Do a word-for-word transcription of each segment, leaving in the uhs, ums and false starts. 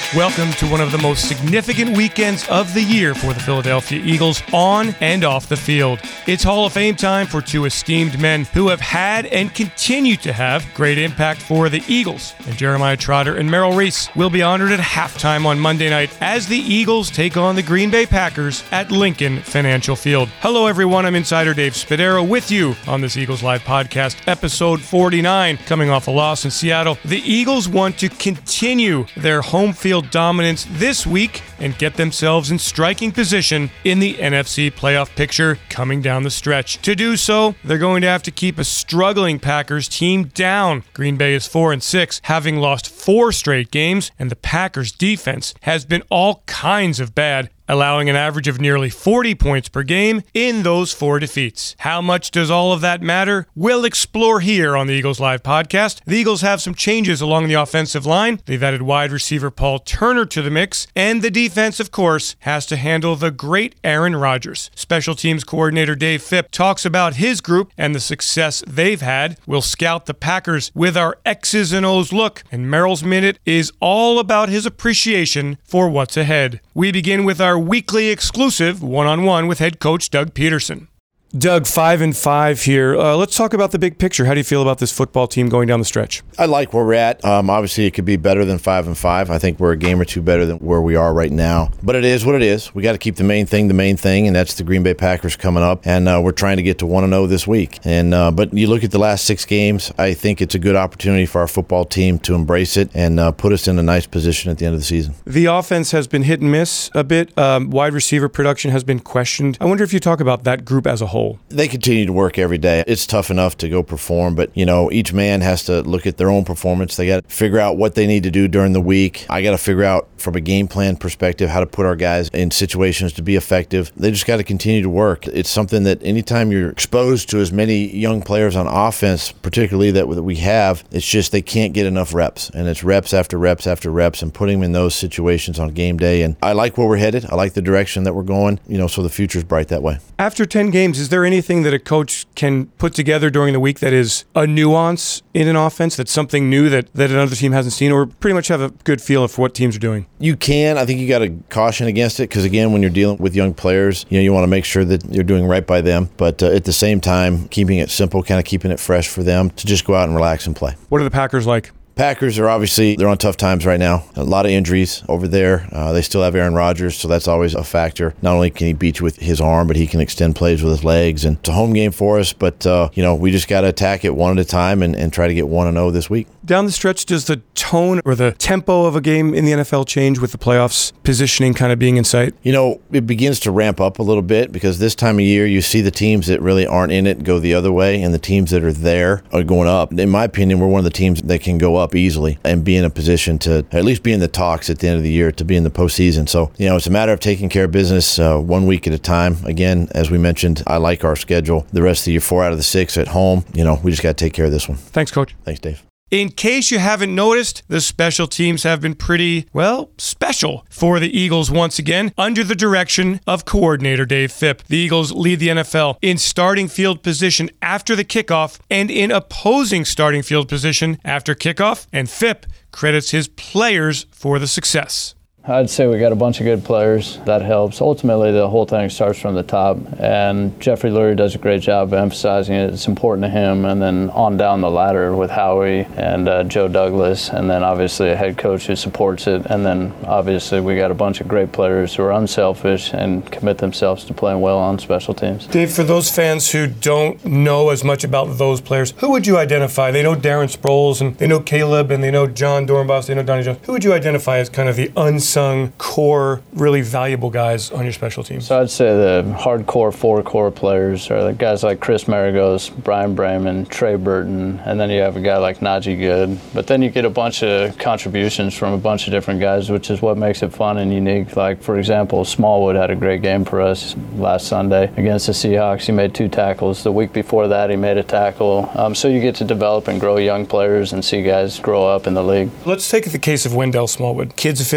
Welcome to one of the most significant weekends of the year for the Philadelphia Eagles on and off the field. It's Hall of Fame time for two esteemed men who have had and continue to have great impact for the Eagles. And Jeremiah Trotter and Merrill Reese will be honored at halftime on Monday night as the Eagles take on the Green Bay Packers at Lincoln Financial Field. Hello everyone, I'm Insider Dave Spadaro with you on this Eagles Live podcast, episode forty-nine. Coming off a loss in Seattle, the Eagles want to continue their home field dominance this week and get themselves in striking position in the N F C playoff picture coming down the stretch. To do so, they're going to have to keep a struggling Packers team down. Green Bay is four and six, having lost four straight games, and the Packers defense has been all kinds of bad, allowing an average of nearly forty points per game in those four defeats. How much does all of that matter? We'll explore here on the Eagles Live podcast. The Eagles have some changes along the offensive line. They've added wide receiver Paul Turner to the mix, and the defense, of course, has to handle the great Aaron Rodgers. Special teams coordinator Dave Fipp talks about his group and the success they've had. We'll scout the Packers with our X's and O's look, and Merrill's Minute is all about his appreciation for what's ahead. We begin with our weekly exclusive one-on-one with head coach Doug Peterson. Doug, five and five here. Uh, let's talk about the big picture. How do you feel about this football team going down the stretch? I like where we're at. Um, obviously, it could be better than five and five. I think we're a game or two better than where we are right now. But it is what it is. We got to keep the main thing the main thing, and that's the Green Bay Packers coming up. And uh, we're trying to get to one and oh this week. And uh, but you look at the last six games, I think it's a good opportunity for our football team to embrace it and uh, put us in a nice position at the end of the season. The offense has been hit and miss a bit. Um, wide receiver production has been questioned. I wonder if you talk about that group as a whole. They continue to work every day. It's tough enough to go perform, but you know, each man has to look at their own performance. They got to figure out what they need to do during the week. I got to figure out from a game plan perspective how to put our guys in situations to be effective. They just got to continue to work. It's something that anytime you're exposed to as many young players on offense, particularly that we have, it's just they can't get enough reps, and it's reps after reps after reps and putting them in those situations on game day. And I like where we're headed. I like the direction that we're going, you know, so the future's bright that way. After ten games, is there anything that a coach can put together during the week that is a nuance in an offense, that's something new that, that another team hasn't seen, or pretty much have a good feel for what teams are doing? You can. I think you got to caution against it because, again, when you're dealing with young players, you know, you want to make sure that you're doing right by them. But uh, at the same time, keeping it simple, kind of keeping it fresh for them to just go out and relax and play. What are the Packers like? Packers are obviously, they're on tough times right now. A lot of injuries over there. Uh, they still have Aaron Rodgers, so that's always a factor. Not only can he beat you with his arm, but he can extend plays with his legs. And it's a home game for us, but, uh, you know, we just got to attack it one at a time and, and try to get one and oh this week. Down the stretch, does the tone or the tempo of a game in the N F L change with the playoffs positioning kind of being in sight? You know, it begins to ramp up a little bit because this time of year you see the teams that really aren't in it go the other way, and the teams that are there are going up. In my opinion, we're one of the teams that can go up easily and be in a position to at least be in the talks at the end of the year to be in the postseason. So, you know, it's a matter of taking care of business uh, one week at a time. Again, as we mentioned, I like our schedule. The rest of the year, four out of the six at home. You know, we just got to take care of this one. Thanks, Coach. Thanks, Dave. In case you haven't noticed, the special teams have been pretty, well, special for the Eagles once again, under the direction of coordinator Dave Fipp. The Eagles lead the N F L in starting field position after the kickoff and in opposing starting field position after kickoff, and Fipp credits his players for the success. I'd say we got a bunch of good players. That helps. Ultimately, the whole thing starts from the top, and Jeffrey Lurie does a great job of emphasizing it. It's important to him, and then on down the ladder with Howie and uh, Joe Douglas, and then obviously a head coach who supports it, and then obviously we got a bunch of great players who are unselfish and commit themselves to playing well on special teams. Dave, for those fans who don't know as much about those players, who would you identify? They know Darren Sproles, and they know Caleb, and they know John Dornbos, they know Donnie Jones. Who would you identify as kind of the unsung core, really valuable guys on your special teams? So I'd say the hardcore four core players are the guys like Chris Maragos, Brian Brayman, Trey Burton, and then you have a guy like Najee Good. But then you get a bunch of contributions from a bunch of different guys, which is what makes it fun and unique. Like, for example, Smallwood had a great game for us last Sunday against the Seahawks. He made two tackles. The week before that, he made a tackle. Um, so you get to develop and grow young players and see guys grow up in the league. Let's take the case of Wendell Smallwood. Kid's a fifth-round draft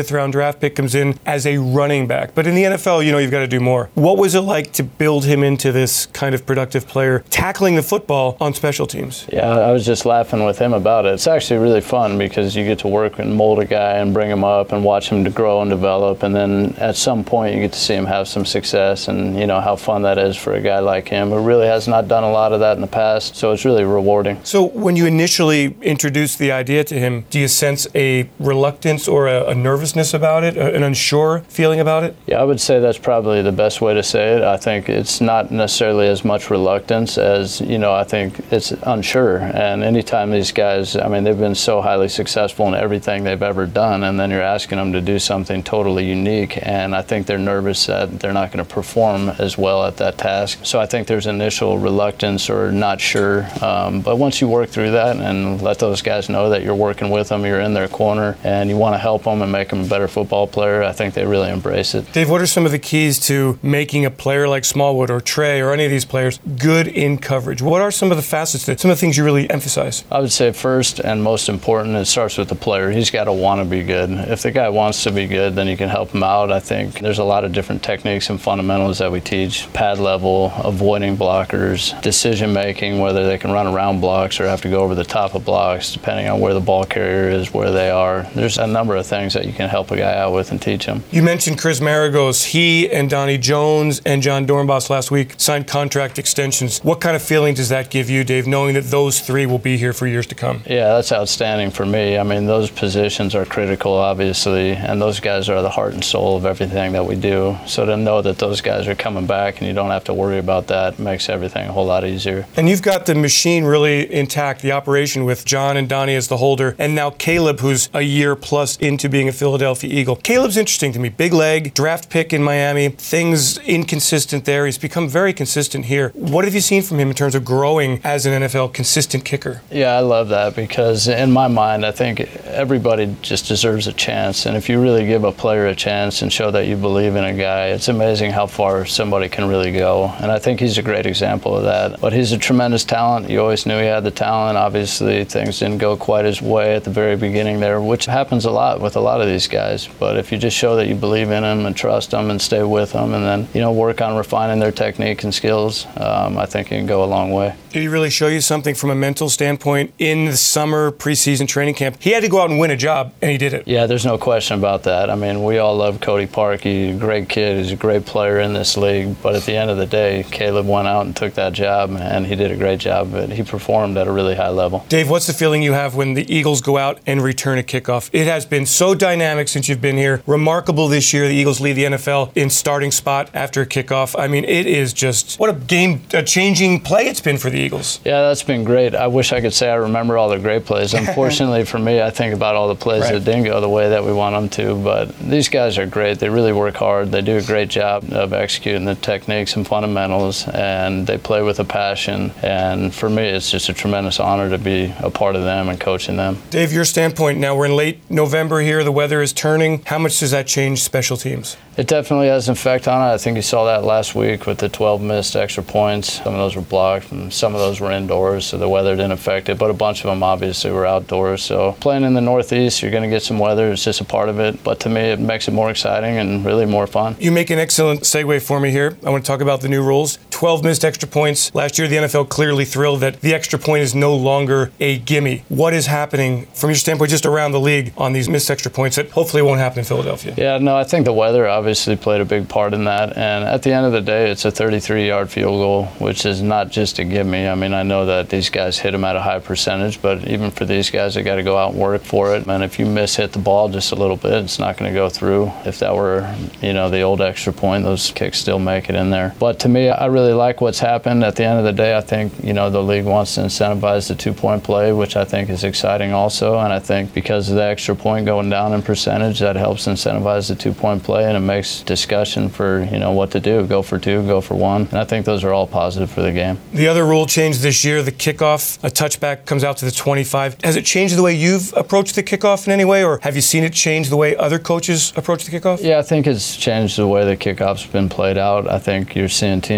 draft pick comes in as a running back. But in the N F L, you know, you've got to do more. What was it like to build him into this kind of productive player, tackling the football on special teams? Yeah, I was just laughing with him about it. It's actually really fun because you get to work and mold a guy and bring him up and watch him to grow and develop. And then at some point, you get to see him have some success, and you know how fun that is for a guy like him who really has not done a lot of that in the past. So it's really rewarding. So when you initially introduced the idea to him, do you sense a reluctance or a, a nervousness about it, an unsure feeling about it? Yeah, I would say that's probably the best way to say it. I think it's not necessarily as much reluctance as, you know, I think it's unsure. And anytime these guys, I mean, they've been so highly successful in everything they've ever done, and then you're asking them to do something totally unique, and I think they're nervous that they're not going to perform as well at that task. So I think there's initial reluctance or not sure. Um, but once you work through that and let those guys know that you're working with them, you're in their corner, and you want to help them and make them a better football player, I think they really embrace it. Dave, what are some of the keys to making a player like Smallwood or Trey or any of these players good in coverage? What are some of the facets, that, some of the things you really emphasize? I would say first and most important, it starts with the player. He's got to want to be good. If the guy wants to be good, then you can help him out. I think there's a lot of different techniques and fundamentals that we teach. Pad level, avoiding blockers, decision making, whether they can run around blocks or have to go over the top of blocks, depending on where the ball carrier is, where they are. There's a number of things that you can help a guy out with and teach him. You mentioned Chris Maragos. He and Donnie Jones and John Dornbos last week signed contract extensions. What kind of feeling does that give you, Dave, knowing that those three will be here for years to come? Yeah, that's outstanding for me. I mean, those positions are critical, obviously, and those guys are the heart and soul of everything that we do. So to know that those guys are coming back and you don't have to worry about that makes everything a whole lot easier. And you've got the machine really intact, the operation with John and Donnie as the holder, and now Caleb, who's a year plus into being a Philadelphia Eagle. Caleb's interesting to me. Big leg, draft pick in Miami, things inconsistent there. He's become very consistent here. What have you seen from him in terms of growing as an N F L consistent kicker? Yeah, I love that because in my mind, I think everybody just deserves a chance. And if you really give a player a chance and show that you believe in a guy, it's amazing how far somebody can really go. And I think he's a great example of that. But he's a tremendous talent. You always knew he had the talent. Obviously, things didn't go quite his way at the very beginning there, which happens a lot with a lot of these guys. But if you just show that you believe in them and trust them and stay with them and then, you know, work on refining their technique and skills, um, I think it can go a long way. Did he really show you something from a mental standpoint in the summer preseason training camp? He had to go out and win a job, and he did it. Yeah, there's no question about that. I mean, we all love Cody Park. He's a great kid. He's a great player in this league. But at the end of the day, Caleb went out and took that job, and he did a great job. But he performed at a really high level. Dave, what's the feeling you have when the Eagles go out and return a kickoff? It has been so dynamic since you've been here. Remarkable this year. The Eagles lead the N F L in starting spot after a kickoff. I mean, it is just what a game-changing play it's been for the Eagles. Yeah, that's been great. I wish I could say I remember all the great plays. Unfortunately for me, I think about all the plays right. that didn't go the way that we want them to. But these guys are great. They really work hard. They do a great job of executing the techniques and fundamentals, and they play with a passion. And for me, it's just a tremendous honor to be a part of them and coaching them. Dave, your standpoint, now we're in late November here. The weather is turning. How much does that change special teams? It definitely has an effect on it. I think you saw that last week with the twelve missed extra points. Some of those were blocked, and some of those were indoors, so the weather didn't affect it. But a bunch of them obviously were outdoors. So playing in the Northeast, you're going to get some weather. It's just a part of it. But to me, it makes it more exciting and really more fun. You make an excellent segue for me here. I want to talk about the new rules. twelve missed extra points. Last year, the N F L clearly thrilled that the extra point is no longer a gimme. What is happening from your standpoint just around the league on these missed extra points that hopefully won't happen in Philadelphia? Yeah, no, I think the weather obviously played a big part in that. And at the end of the day, it's a thirty-three-yard field goal, which is not just a gimme. I mean, I know that these guys hit them at a high percentage, but even for these guys, they got to go out and work for it. And if you miss hit the ball just a little bit, it's not going to go through. If that were, you know, the old extra point, those kicks still make it in there. But to me, I really like what's happened. At the end of the day, I think, you know, the league wants to incentivize the two-point play, which I think is exciting also. And I think because of the extra point going down in percentage, that helps incentivize the two-point play, and it makes discussion for, you know, what to do. Go for two, go for one. And I think those are all positive for the game. The other rule change this year, the kickoff, a touchback comes out to the twenty-five. Has it changed the way you've approached the kickoff in any way, or have you seen it change the way other coaches approach the kickoff? Yeah, I think it's changed the way the kickoff's been played out. I think you're seeing teams kick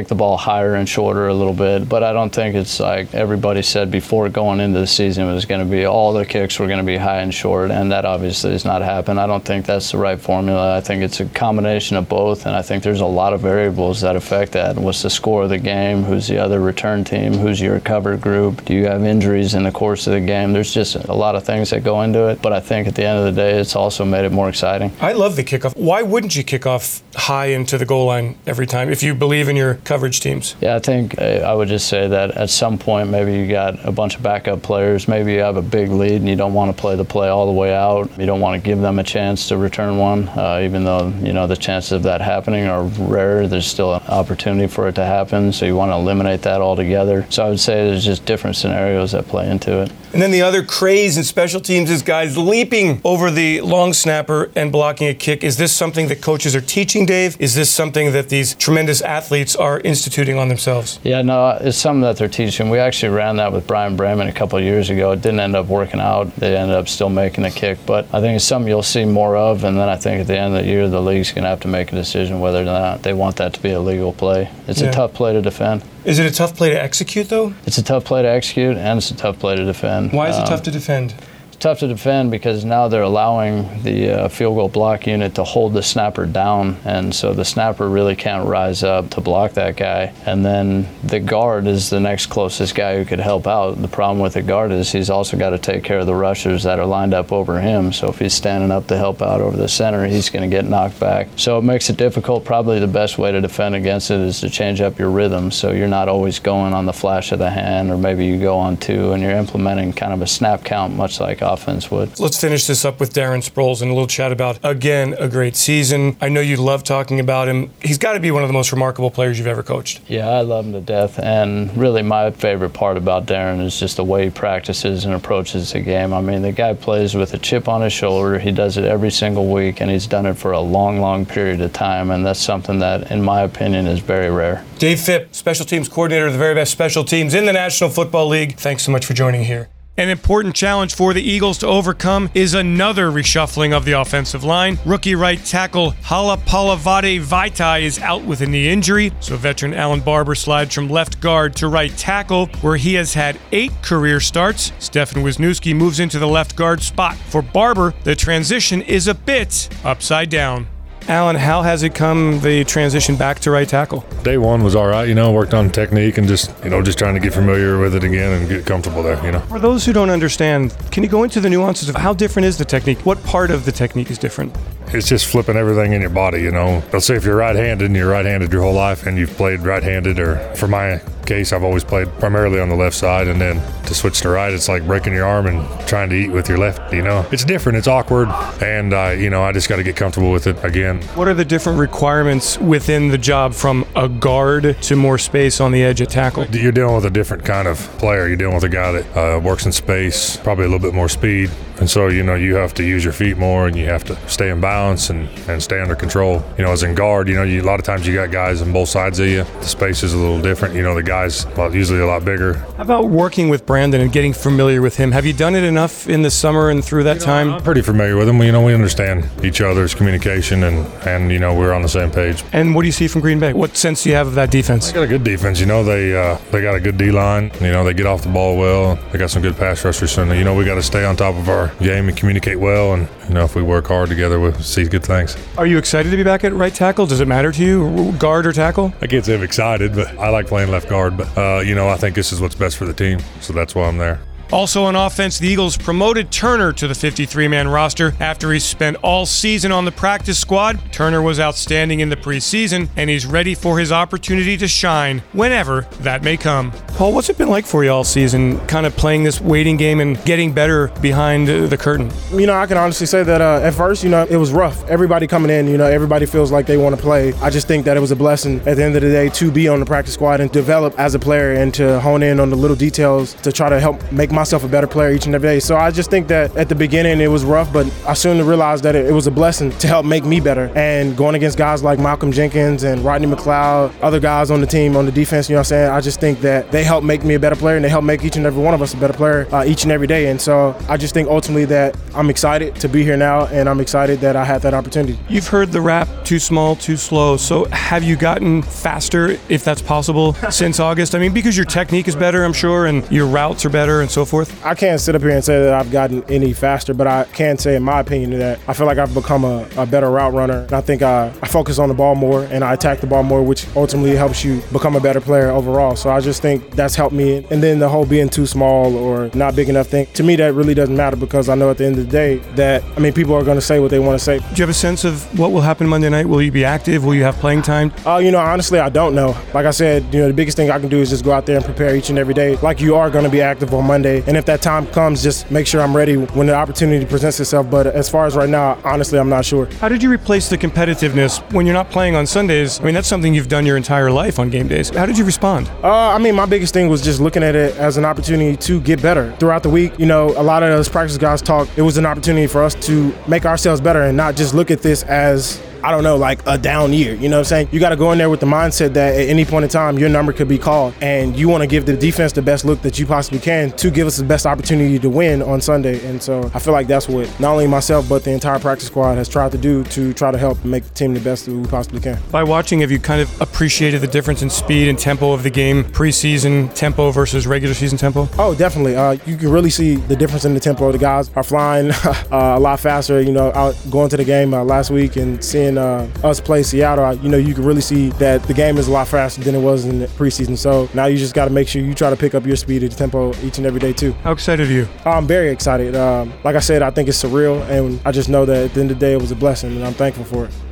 kick the ball higher and shorter a little bit, but I don't think it's like everybody said before going into the season it was going to be all the kicks were going to be high and short, and that obviously has not happened. I don't think that's the right formula. I think it's a combination of both, and I think there's a lot of variables that affect that. What's the score of the game? Who's the other return team? Who's your cover group? Do you have injuries in the course of the game? There's just a lot of things that go into it, but I think at the end of the day it's also made it more exciting. I love the kickoff. Why wouldn't you kick off high into the goal line every time if you believe in your coverage teams? Yeah, I think I would just say that at some point maybe you got a bunch of backup players, maybe you have a big lead and you don't want to play the play all the way out. You don't want to give them a chance to return one, uh, even though you know the chances of that happening are rare. There's still an opportunity for it to happen, so you want to eliminate that altogether. So I would say there's just different scenarios that play into it. And then the other craze in special teams is guys leaping over the long snapper and blocking a kick. Is this something that coaches are teaching, Dave? Is this something that these tremendous athletes are instituting on themselves? Yeah, no, it's something that they're teaching. We actually ran that with Brian Bremen a couple of years ago. It didn't end up working out. They ended up still making the kick. But I think it's something you'll see more of, and then I think at the end of the year, the league's going to have to make a decision whether or not they want that to be a legal play. It's yeah. a tough play to defend. Is it a tough play to execute, though? It's a tough play to execute, and it's a tough play to defend. Why is it um, tough to defend? Tough to defend because now they're allowing the uh, field goal block unit to hold the snapper down, and so the snapper really can't rise up to block that guy. And then the guard is the next closest guy who could help out. The problem with the guard is he's also got to take care of the rushers that are lined up over him. So if he's standing up to help out over the center, he's going to get knocked back. So it makes it difficult. Probably the best way to defend against it is to change up your rhythm, so you're not always going on the flash of the hand, or maybe you go on two and you're implementing kind of a snap count, much like offense would. Let's finish this up with Darren Sproles and a little chat about, again, a great season. I know you love talking about him. He's got to be one of the most remarkable players you've ever coached. Yeah, I love him to death. And really my favorite part about Darren is just the way he practices and approaches the game. I mean, the guy plays with a chip on his shoulder. He does it every single week, and he's done it for a long, long period of time. And that's something that, in my opinion, is very rare. Dave Fipp, special teams coordinator of the very best special teams in the National Football League. Thanks so much for joining here. An important challenge for the Eagles to overcome is another reshuffling of the offensive line. Rookie right tackle Halapalavade Vaitai is out with a knee injury, so veteran Alan Barber slides from left guard to right tackle, where he has had eight career starts. Stefan Wisniewski moves into the left guard spot. For Barber, the transition is a bit upside down. Alan, how has it come, the transition back to right tackle? Day one was all right, you know, worked on technique and just, you know, just trying to get familiar with it again and get comfortable there, you know. For those who don't understand, can you go into the nuances of how different is the technique? What part of the technique is different? It's just flipping everything in your body, you know. Let's say if you're right-handed and you're right-handed your whole life and you've played right-handed, or for my case, I've always played primarily on the left side, and then to switch to right, it's like breaking your arm and trying to eat with your left, you know. It's different, it's awkward, and, uh, you know, I just got to get comfortable with it again. What are the different requirements within the job from a guard to more space on the edge at tackle? You're dealing with a different kind of player. You're dealing with a guy that uh, works in space, probably a little bit more speed. And so, you know, you have to use your feet more, and you have to stay in balance and, and stay under control. You know, as in guard, you know, you, a lot of times you got guys on both sides of you. The space is a little different. You know, the guys, well, usually a lot bigger. How about working with Brandon and getting familiar with him? Have you done it enough in the summer and through that you know, time? I'm pretty familiar with him. You know, we understand each other's communication, and, and, you know, we're on the same page. And what do you see from Green Bay? What sense do you have of that defense? They got a good defense. You know, they uh, they got a good D-line. You know, they get off the ball well. They got some good pass rushers. So, you know, we got to stay on top of our game and communicate well, and you know, if we work hard together, we'll see good things. Are you excited to be back at right tackle? Does it matter to you, guard or tackle? I can't say I'm excited, but I like playing left guard. But uh, you know, I think this is what's best for the team, so that's why I'm there. Also on offense, the Eagles promoted Turner to the fifty-three man roster after he spent all season on the practice squad. Turner was outstanding in the preseason, and he's ready for his opportunity to shine whenever that may come. Paul, what's it been like for you all season, kind of playing this waiting game and getting better behind the curtain? You know, I can honestly say that uh, at first, you know, it was rough. Everybody coming in, you know, everybody feels like they want to play. I just think that it was a blessing at the end of the day to be on the practice squad and develop as a player and to hone in on the little details to try to help make my myself a better player each and every day. So I just think that at the beginning it was rough, but I soon realized that it, it was a blessing to help make me better. And going against guys like Malcolm Jenkins and Rodney McLeod, other guys on the team, on the defense, you know what I'm saying, I just think that they help make me a better player, and they help make each and every one of us a better player uh, each and every day. And so I just think ultimately that I'm excited to be here now, and I'm excited that I had that opportunity. You've heard the rap, too small, too slow. So have you gotten faster, if that's possible, since August? I mean, because your technique is better, I'm sure, and your routes are better and so forth. I can't sit up here and say that I've gotten any faster, but I can say, in my opinion, that I feel like I've become a, a better route runner. And I think I, I focus on the ball more and I attack the ball more, which ultimately helps you become a better player overall. So I just think that's helped me. And then the whole being too small or not big enough thing, to me, that really doesn't matter, because I know at the end of the day that, I mean, people are going to say what they want to say. Do you have a sense of what will happen Monday night? Will you be active? Will you have playing time? Uh, you know, honestly, I don't know. Like I said, you know, the biggest thing I can do is just go out there and prepare each and every day like you are going to be active on Monday. And if that time comes, just make sure I'm ready when the opportunity presents itself. But as far as right now, honestly, I'm not sure. How did you replace the competitiveness when you're not playing on Sundays? I mean, that's something you've done your entire life on game days. How did you respond? Uh, I mean, my biggest thing was just looking at it as an opportunity to get better throughout the week. You know, a lot of those practice guys talk, it was an opportunity for us to make ourselves better and not just look at this as, I don't know, like a down year. You know what I'm saying? You got to go in there with the mindset that at any point in time, your number could be called, and you want to give the defense the best look that you possibly can to give us the best opportunity to win on Sunday. And so I feel like that's what not only myself, but the entire practice squad has tried to do to try to help make the team the best that we possibly can. By watching, have you kind of appreciated the difference in speed and tempo of the game, preseason tempo versus regular season tempo? Oh, definitely. Uh, you can really see the difference in the tempo. The guys are flying uh, a lot faster. You know, out going to the game uh, last week and seeing uh, us play Seattle, you know, you can really see that the game is a lot faster than it was in the preseason. So now you just got to make sure you try to pick up your speed and tempo each and every day too. How excited are you? I'm very excited. Um, like I said, I think it's surreal, and I just know that at the end of the day it was a blessing, and I'm thankful for it.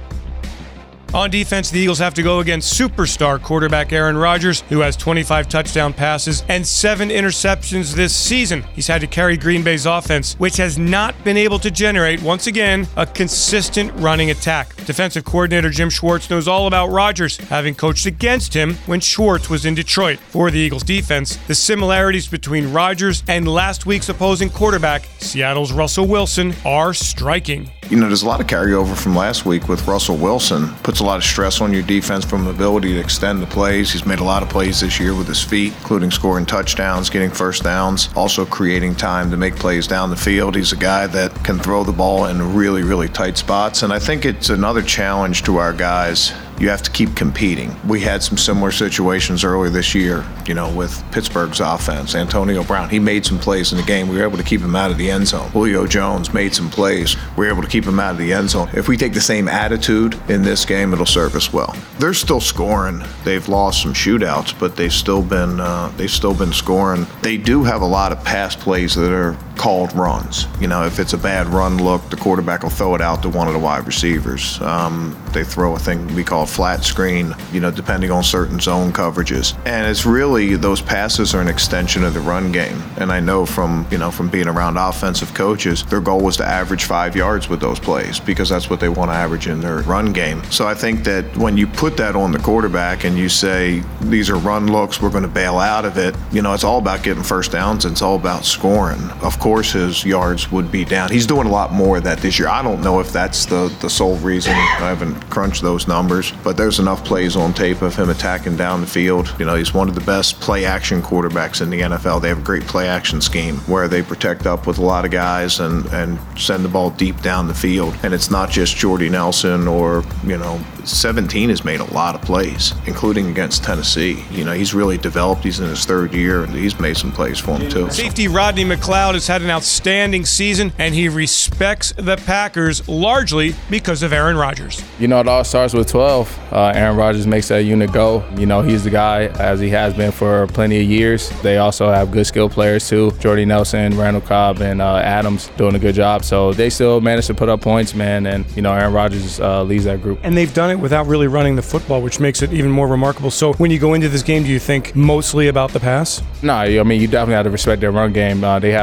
On defense, the Eagles have to go against superstar quarterback Aaron Rodgers, who has twenty-five touchdown passes and seven interceptions this season. He's had to carry Green Bay's offense, which has not been able to generate, once again, a consistent running attack. Defensive coordinator Jim Schwartz knows all about Rodgers, having coached against him when Schwartz was in Detroit. For the Eagles defense, the similarities between Rodgers and last week's opposing quarterback, Seattle's Russell Wilson, are striking. You know, there's a lot of carryover from last week with Russell Wilson. Puts a lot of stress on your defense from the ability to extend the plays. He's made a lot of plays this year with his feet, including scoring touchdowns, getting first downs, also creating time to make plays down the field. He's a guy that can throw the ball in really, really tight spots. And I think it's another challenge to our guys. You have to keep competing. We had some similar situations earlier this year, you know, with Pittsburgh's offense. Antonio Brown, he made some plays in the game. We were able to keep him out of the end zone. Julio Jones made some plays. We were able to keep him out of the end zone. If we take the same attitude in this game, it'll serve us well. They're still scoring. They've lost some shootouts, but they've still been uh, they've still been scoring. They do have a lot of pass plays that are called runs. You know, if it's a bad run look, the quarterback will throw it out to one of the wide receivers. Um, they throw a thing we call flat screen, you know, depending on certain zone coverages. And it's really, those passes are an extension of the run game. And I know from, you know, from being around offensive coaches, their goal was to average five yards with those plays because that's what they want to average in their run game. So I think that when you put that on the quarterback and you say, these are run looks, we're going to bail out of it, you know, it's all about getting first downs and it's all about scoring. Of course, his yards would be down. He's doing a lot more of that this year. I don't know if that's the, the sole reason. I haven't crunched those numbers, but there's enough plays on tape of him attacking down the field. You know, he's one of the best play action quarterbacks in the N F L. They have a great play action scheme where they protect up with a lot of guys and, and send the ball deep down the field. And it's not just Jordy Nelson or, you know, seventeen has made a lot of plays, including against Tennessee. You know, he's really developed. He's in his third year, and he's made some plays for him, too. Safety Rodney McLeod has had an outstanding season, and he respects the Packers largely because of Aaron Rodgers. You know, it all starts with twelve. Uh, Aaron Rodgers makes that unit go. You know, he's the guy, as he has been for plenty of years. They also have good skill players, too. Jordy Nelson, Randall Cobb, and uh, Adams doing a good job. So they still manage to put up points, man, and, you know, Aaron Rodgers uh, leads that group. And they've done it without really running the football, which makes it even more remarkable. So when you go into this game, do you think mostly about the pass? No, I mean, you definitely have to respect their run game. Uh, they have Ty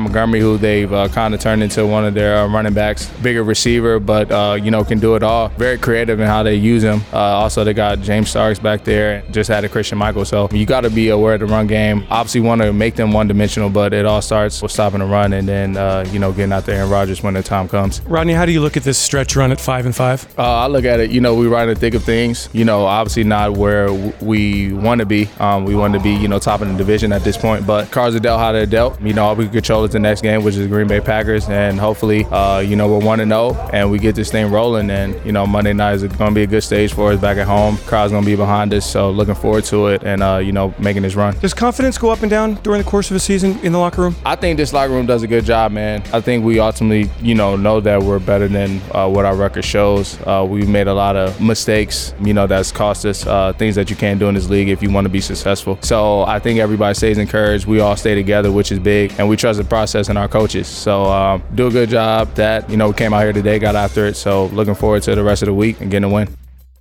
Montgomery, who they've uh, kind of turned into one of their uh, running backs, bigger receiver, but uh, you know, can do it all. Very creative in how they use him. Uh, also, they got James Starks back there. Just added Christian Michael, so you got to be aware of the run game. Obviously, want to make them one-dimensional, but it all starts with stopping the run and then uh, you know, getting out there Aaron Rodgers when the time comes. Rodney, how do you look at this stretch run at five and five? Uh, I look at it, you know, we right in the thick of things. You know, obviously not where w- we want to be. Um, we want to be, you know, top of the division at this point, but cards are dealt how they're dealt. You know, all we can control is the next game, which is the Green Bay Packers, and hopefully, uh, you know, we're one and oh, and we get this thing rolling, and, you know, Monday night is going to be a good stage for us back at home. Crowd's going to be behind us, so looking forward to it and, uh, you know, making this run. Does confidence go up and down during the course of a season in the locker room? I think this locker room does a good job, man. I think we ultimately, you know, know that we're better than uh, what our record shows. Uh, we've made a lot of mistakes, you know, that's cost us uh, things that you can't do in this league if you want to be successful. So I think everybody stays encouraged. We all stay together, which is big, and we trust the process and our coaches. So um, do a good job. That, you know, we came out here today, got after it. So looking forward to the rest of the week and getting a win.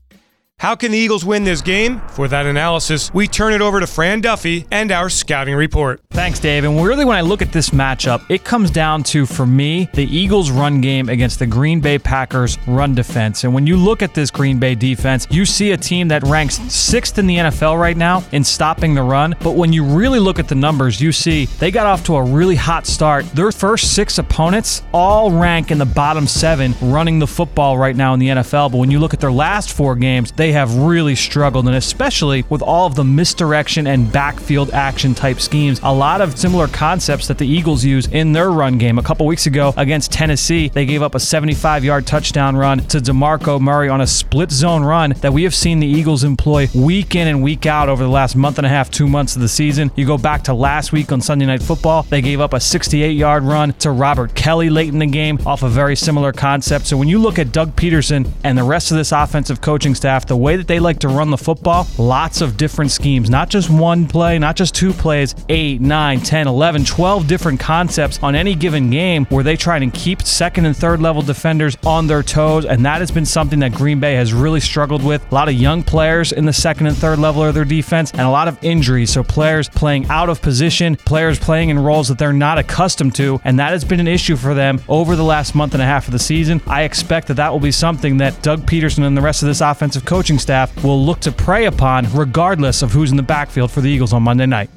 How can the Eagles win this game? For that analysis, we turn it over to Fran Duffy and our scouting report. Thanks, Dave. And really, when I look at this matchup, it comes down to, for me, the Eagles' run game against the Green Bay Packers' run defense. And when you look at this Green Bay defense, you see a team that ranks sixth in the N F L right now in stopping the run. But when you really look at the numbers, you see they got off to a really hot start. Their first six opponents all rank in the bottom seven running the football right now in the N F L. But when you look at their last four games, they have really struggled, and especially with all of the misdirection and backfield action type schemes. A lot of similar concepts that the Eagles use in their run game. A couple weeks ago against Tennessee, they gave up a seventy-five-yard touchdown run to DeMarco Murray on a split zone run that we have seen the Eagles employ week in and week out over the last month and a half, two months of the season. You go back to last week on Sunday Night Football, they gave up a sixty-eight-yard run to Robert Kelly late in the game off a very similar concept. So when you look at Doug Peterson and the rest of this offensive coaching staff, the way that they like to run the football, lots of different schemes, not just one play, not just two plays, eight, nine, ten, eleven, twelve different concepts on any given game where they try to keep second and third level defenders on their toes, and that has been something that Green Bay has really struggled with. A lot of young players in the second and third level of their defense, and a lot of injuries, so players playing out of position, players playing in roles that they're not accustomed to, and that has been an issue for them over the last month and a half of the season. I expect that that will be something that Doug Peterson and the rest of this offensive coaching staff will look to prey upon regardless of who's in the backfield for the Eagles on Monday night.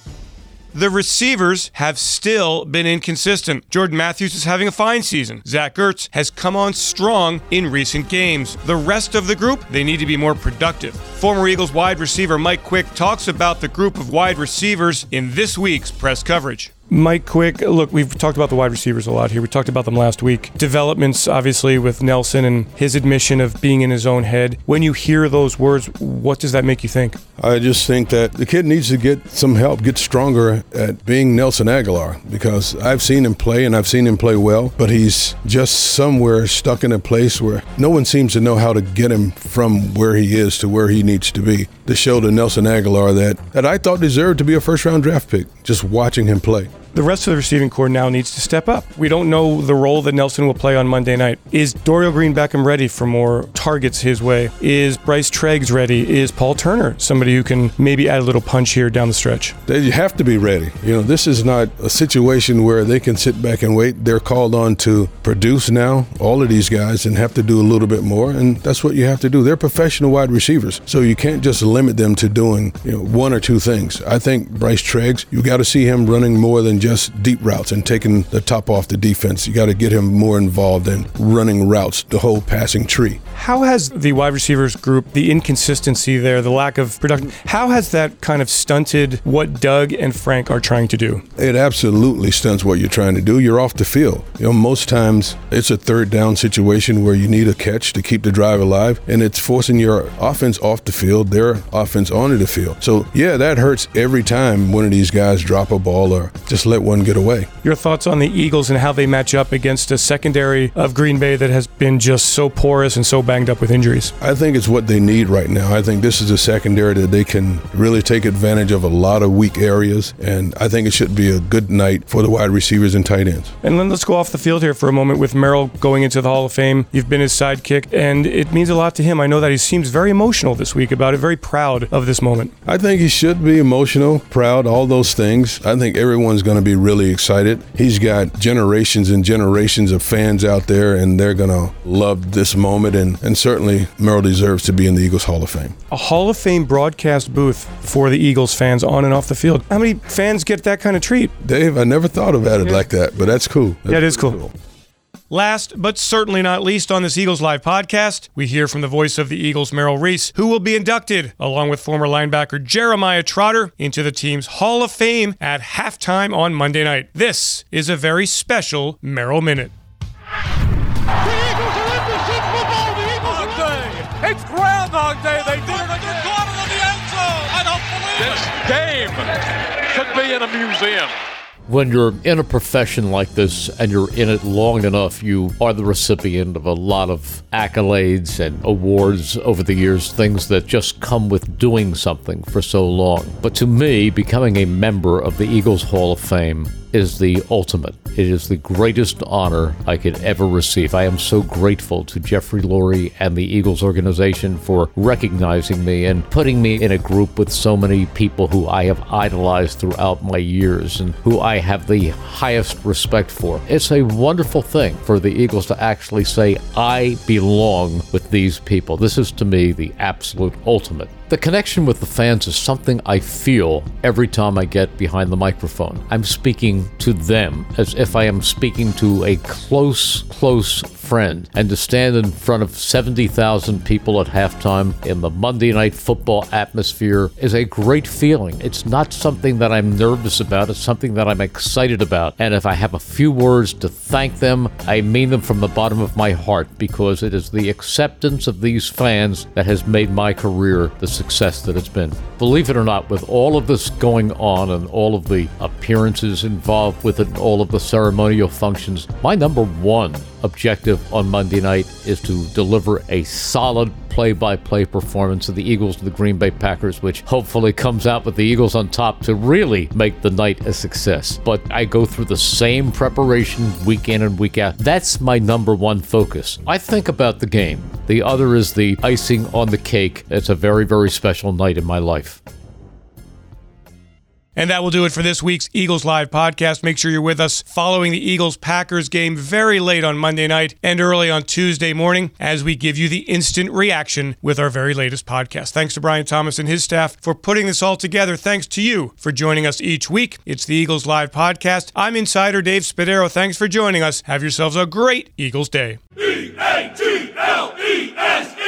The receivers have still been inconsistent. Jordan Matthews is having a fine season. Zach Ertz has come on strong in recent games. The rest of the group, they need to be more productive. Former Eagles wide receiver Mike Quick talks about the group of wide receivers in this week's press coverage. Mike Quick, look, we've talked about the wide receivers a lot here. We talked about them last week. Developments, obviously, with Nelson and his admission of being in his own head. When you hear those words, what does that make you think? I just think that the kid needs to get some help, get stronger at being Nelson Agholor, because I've seen him play and I've seen him play well, but he's just somewhere stuck in a place where no one seems to know how to get him from where he is to where he needs to be. To show to Nelson Agholor that, that I thought deserved to be a first-round draft pick, just watching him play. The rest of the receiving core now needs to step up. We don't know the role that Nelson will play on Monday night. Is Dorial Green-Beckham ready for more targets his way? Is Bryce Treggs ready? Is Paul Turner somebody who can maybe add a little punch here down the stretch? They have to be ready. You know, this is not a situation where they can sit back and wait. They're called on to produce now, all of these guys, and have to do a little bit more, and that's what you have to do. They're professional wide receivers, so you can't just limit them to doing, you know, one or two things. I think Bryce Treggs, you got to see him running more than just deep routes and taking the top off the defense. You got to get him more involved in running routes, the whole passing tree. How has the wide receivers group, the inconsistency there, the lack of production, how has that kind of stunted what Doug and Frank are trying to do? It absolutely stunts what you're trying to do. You're off the field. You know, most times it's a third down situation where you need a catch to keep the drive alive, and it's forcing your offense off the field, their offense onto the field. So, yeah, that hurts every time one of these guys drop a ball or just let one get away. Your thoughts on the Eagles and how they match up against a secondary of Green Bay that has been just so porous and so banged up with injuries? I think it's what they need right now. I think this is a secondary that they can really take advantage of a lot of weak areas, and I think it should be a good night for the wide receivers and tight ends. And then let's go off the field here for a moment with Merrill going into the Hall of Fame. You've been his sidekick, and it means a lot to him. I know that he seems very emotional this week about it, very proud of this moment. I think he should be emotional, proud, all those things. I think everyone's going to be really excited. He's got generations and generations of fans out there, and they're going to love this moment. And, and certainly, Merrill deserves to be in the Eagles Hall of Fame. A Hall of Fame broadcast booth for the Eagles fans on and off the field. How many fans get that kind of treat? Dave, I never thought about it yeah. like that, but that's cool. That's yeah, it is cool. cool. Last, but certainly not least on this Eagles Live podcast, we hear from the voice of the Eagles, Merrill Reese, who will be inducted, along with former linebacker Jeremiah Trotter, into the team's Hall of Fame at halftime on Monday night. This is a very special Merrill Minute. The Eagles are in the Super Bowl! The Eagles are Day. It's Groundhog Day! They did it again! Corner of the end zone! I don't believe it! This game should be in a museum. When you're in a profession like this and you're in it long enough, you are the recipient of a lot of accolades and awards over the years, things that just come with doing something for so long. But to me, becoming a member of the Eagles Hall of Fame is the ultimate. It is the greatest honor I could ever receive. I am so grateful to Jeffrey Lurie and the Eagles organization for recognizing me and putting me in a group with so many people who I have idolized throughout my years and who I have the highest respect for. It's a wonderful thing for the Eagles to actually say, I belong with these people. This is, to me, the absolute ultimate. The connection with the fans is something I feel every time I get behind the microphone. I'm speaking to them as if I am speaking to a close, close friend. And to stand in front of seventy thousand people at halftime in the Monday Night Football atmosphere is a great feeling. It's not something that I'm nervous about. It's something that I'm excited about. And if I have a few words to thank them, I mean them from the bottom of my heart, because it is the acceptance of these fans that has made my career the success that it's been. Believe it or not, with all of this going on and all of the appearances involved with it and all of the ceremonial functions, my number one objective on Monday night is to deliver a solid play-by-play performance of the Eagles to the Green Bay Packers, which hopefully comes out with the Eagles on top to really make the night a success. But I go through the same preparation week in and week out. That's my number one focus. I think about the game. The other is the icing on the cake. It's a very, very special night in my life. And that will do it for this week's Eagles Live podcast. Make sure you're with us following the Eagles-Packers game very late on Monday night and early on Tuesday morning as we give you the instant reaction with our very latest podcast. Thanks to Brian Thomas and his staff for putting this all together. Thanks to you for joining us each week. It's the Eagles Live podcast. I'm Insider Dave Spadaro. Thanks for joining us. Have yourselves a great Eagles day. E A G L E S E